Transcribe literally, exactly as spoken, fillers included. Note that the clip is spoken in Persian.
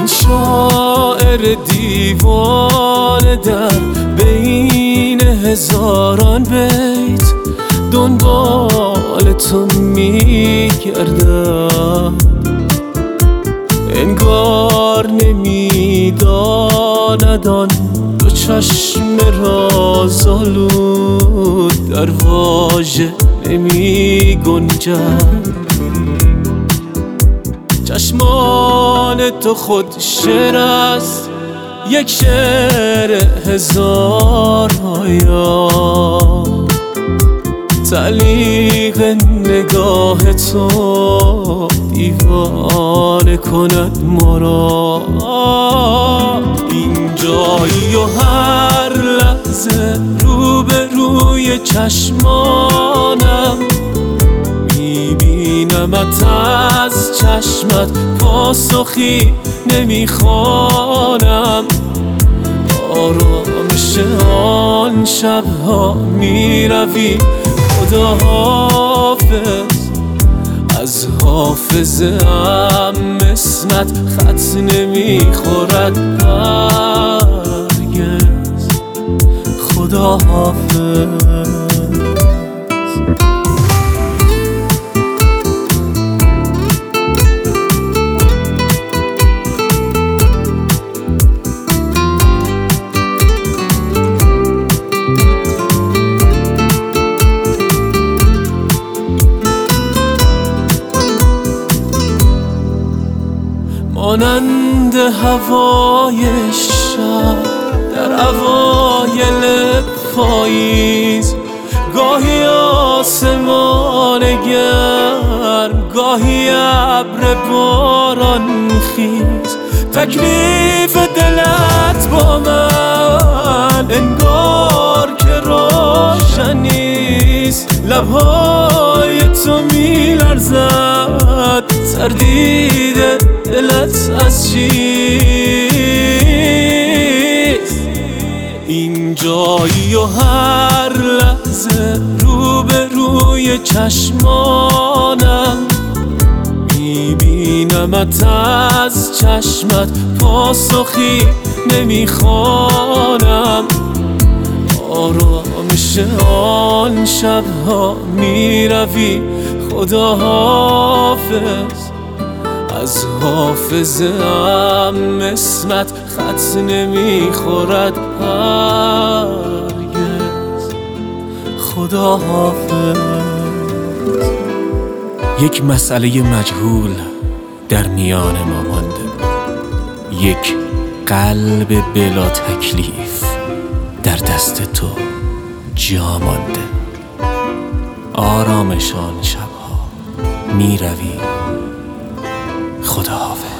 شاعر دیوانه در بین هزاران بیت دنبال تو میگردم، انگار نمیداند آن دو چشم رازآلود در واژه نمی گنجد. چشمان تو خود شعر است، یک شعر هزار آیا، تعلیق نگاه تو دیوانه کند ما را. اینجایی و هر لحظه رو به روی چشمانم میبینمت، از چشمت پاسخی نمیخوانم. آرامش آن شبها میروی، خدا حافظ. از حافظه ام اسمت خط نمیخورد هرگز، خدا حافظ. مانند هوای شب در اوایل پاییز، گاهی آسمان گرم، گاهی ابر باران خیز. تکلیف دلت با من انگار که روشن نیست، لبهای تو میلرزد، تردید دلت از چیست؟ اینجایی و هر لحظه رو به روی چشمانم میبینمت، از چشمت پاسخی نمیخوانم. آرامش آن شبها میروی، خدا حافظ. از حافظه ام اسمت خط نمیخورد هرگز، خدا حافظ. یک مسئله مجهول در میان ما مانده، یک قلب بلا تکلیف در دست تو جا مانده. آرامش آن شبها میروی، خدا حافظ.